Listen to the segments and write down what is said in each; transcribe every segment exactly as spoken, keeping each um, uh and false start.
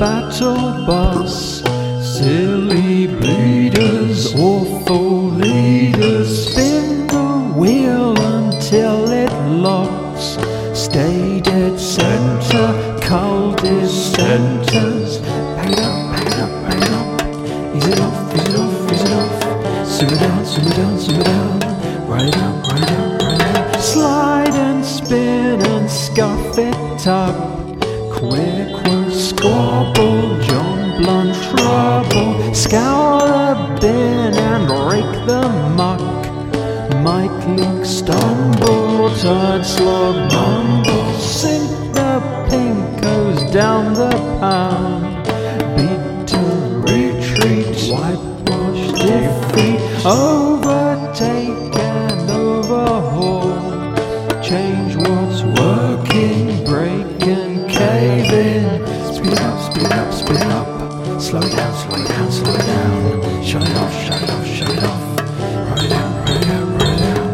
battle boss. Silly bleeders, awful leaders, spin the wheel until it locks. Stay dead center, cull dissenters. Back it up, back it up, back it up. Ease it off, ease it off, ease it off. Simmer down, simmer down, simmer down. Ride it out, ride it out, ride it out. Slide and spin and scuff it up. Quick one squabble, John Blunt trouble. Scour the bin and rake the muck. Mike Link stumble, tired slog mumble. Sink the pink goes down the pound. Beat to retreat, whitewash defeat. Overtake and overhaul. Change what's working, break and cave in. Speed it up, speed it up, speed it up. Slow it down, slow it down, slow it down. Shut it off, shut it off, shut it off. Ride it out, ride it out, ride it out.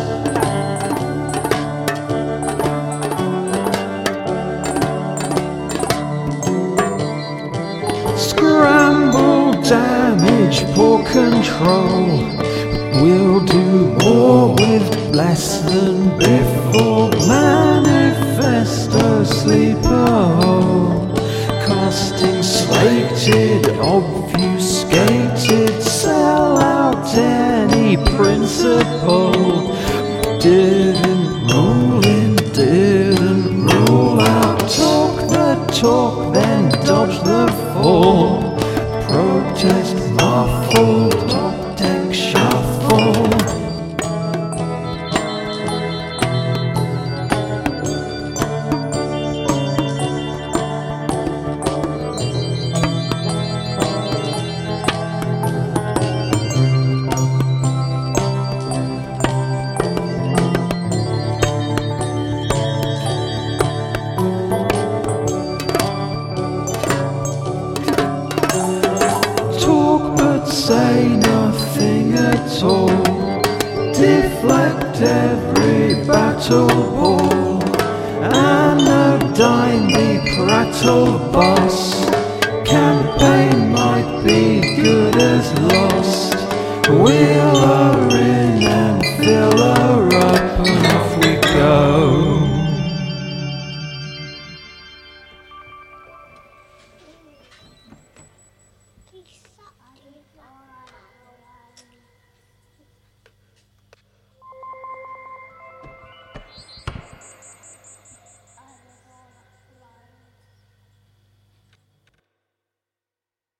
Scramble, damage, poor control. We'll do more with less than before. Manifesto sleeper hole. Casting slated, obfuscated. Sell out any principle. Didn't rule in, didn't rule out. Talk the talk, then dodge the fall. Protest muffled, top deck shuffle. Say nothing at all. Deflect every battle ball. Anodyne the prattle boss. Campaign might be good as lost. We'll